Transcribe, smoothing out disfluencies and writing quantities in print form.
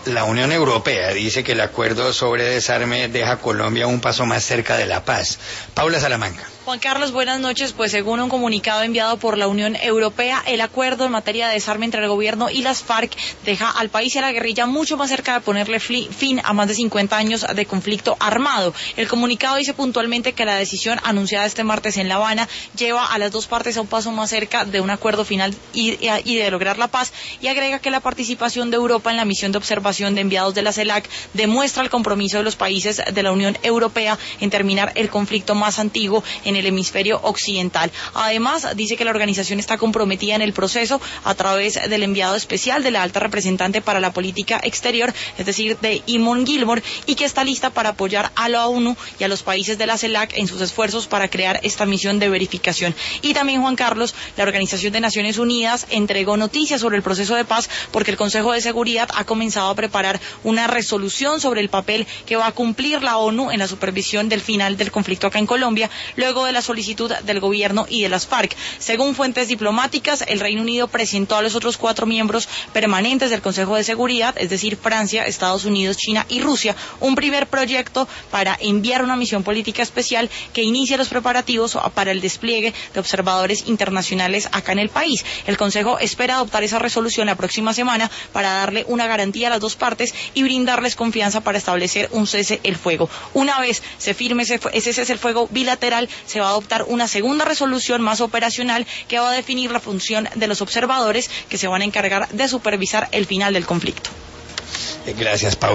La Unión Europea dice que el acuerdo sobre desarme deja a Colombia un paso más cerca de la paz. Paula Salamanca. Juan Carlos, buenas noches. Pues según un comunicado enviado por la Unión Europea, el acuerdo en materia de desarme entre el gobierno y las FARC deja al país y a la guerrilla mucho más cerca de ponerle fin a más de 50 años de conflicto armado. El comunicado dice puntualmente que la decisión anunciada este martes en La Habana lleva a las dos partes a un paso más cerca de un acuerdo final y de lograr la paz, y agrega que la participación de Europa en la misión de observación de enviados de la CELAC demuestra el compromiso de los países de la Unión Europea en terminar el conflicto más antiguo en el hemisferio occidental. Además, dice que la organización está comprometida en el proceso a través del enviado especial de la alta representante para la política exterior, es decir, de Eamon Gilmore, y que está lista para apoyar a la ONU y a los países de la CELAC en sus esfuerzos para crear esta misión de verificación. Y también, Juan Carlos, la Organización de Naciones Unidas entregó noticias sobre el proceso de paz porque el Consejo de Seguridad ha comenzado a preparar una resolución sobre el papel que va a cumplir la ONU en la supervisión del final del conflicto acá en Colombia, luego de la solicitud del gobierno y de las FARC. Según fuentes diplomáticas, el Reino Unido presentó a los otros 4 miembros permanentes del Consejo de Seguridad, es decir, Francia, Estados Unidos, China y Rusia, un primer proyecto para enviar una misión política especial que inicie los preparativos para el despliegue de observadores internacionales acá en el país. El Consejo espera adoptar esa resolución la próxima semana para darle una garantía a las dos partes y brindarles confianza para establecer un cese el fuego. Una vez se firme ese cese el fuego bilateral, se va a adoptar una segunda resolución más operacional que va a definir la función de los observadores que se van a encargar de supervisar el final del conflicto. Gracias, Paula.